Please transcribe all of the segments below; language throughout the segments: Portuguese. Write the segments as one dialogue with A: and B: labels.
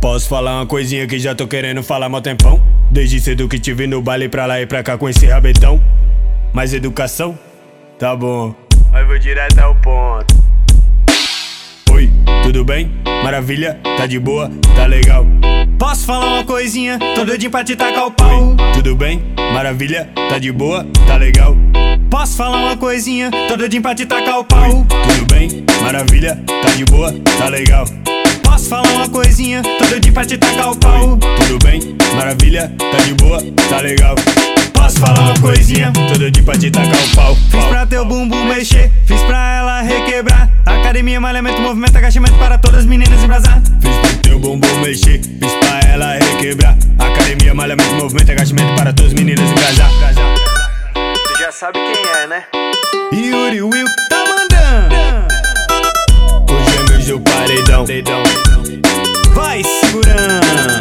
A: Posso falar uma coisinha que já tô querendo falar mó tempão? Desde cedo que te vi no baile pra lá e pra cá com esse rabetão. Mais educação? Tá bom, mas vou direto ao ponto. Oi, tudo bem? Maravilha, tá de boa, tá legal.
B: Posso falar uma coisinha? Tô doidinho pra te tacar o pau.
A: Tudo bem? Maravilha, tá de boa, tá legal.
B: Posso falar uma coisinha? Tô doidinho pra te tacar o pau.
A: Tudo bem? Maravilha, tá de boa, tá legal.
B: Posso falar uma coisinha? Tô doidinho pra te tacar o pau.
A: Tudo bem? Maravilha, tá de boa, tá legal.
B: Posso falar uma coisinha?
A: Tô doidinho pra te tacar o pau.
B: Fiz pra teu bumbum mexer, fiz pra ela requebrar. Academia, malhamento, movimento, agachamento para todas as meninas embrasar.
A: Fiz pro teu bumbum mexer, fiz pra ela requebrar. Academia, malhamento, movimento, agachamento para todas as meninas embrasar.
C: Tu já sabe quem é, né?
B: Yuri Will tá mandando.
A: Os gêmeos do paredão.
B: Vai segurando.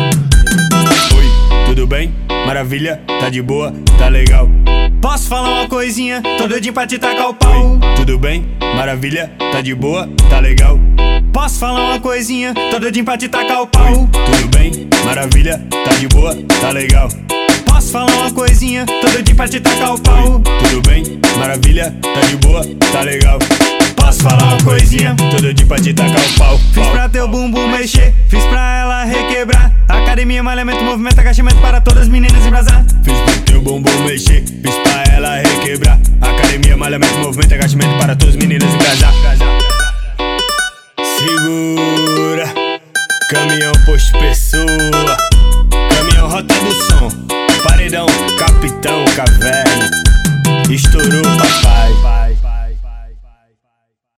A: Oi, tudo bem? Maravilha, tá de boa, tá legal.
B: Posso falar uma coisinha? Tô doidinho pra te tacar o pau.
A: Tudo bem? Maravilha, tá de boa, tá legal.
B: Posso falar uma coisinha? Tô doidinho pra te tacar o pau.
A: Tudo bem? Maravilha, tá de boa, tá legal.
B: Posso falar uma coisinha? Tô doidinho pra te tacar o pau.
A: Tudo bem? Maravilha, tá de boa, tá legal.
B: Posso falar uma coisinha?
A: Tô doidinho pra te tacar o pau.
B: Fiz pra teu bumbum mexer, fiz pra ela requebrar. Academia, malhamento, movimento, agachamento para todas as meninas embrasar.
A: Fiz pro teu bumbum mexer, fiz pra ela requebrar. Academia, malhamento, movimento, agachamento para todas as meninas embrasar.